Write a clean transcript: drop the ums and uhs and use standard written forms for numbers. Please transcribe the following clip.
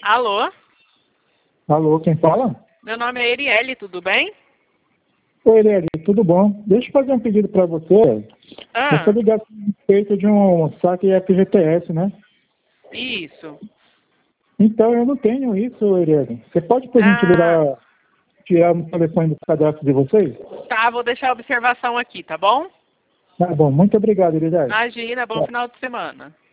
Alô? Alô, quem fala? Meu nome é Erielle, tudo bem? Oi, Eliane, tudo bom? Deixa eu fazer um pedido para você. Você ligar a respeito de um saque FGTS, né? Isso. Então, eu não tenho isso, Eliane. Você pode, por gentileza, tirar o telefone do cadastro de vocês? Tá, vou deixar a observação aqui, tá bom? Tá bom, muito obrigado, Eliane. Imagina, bom final de semana.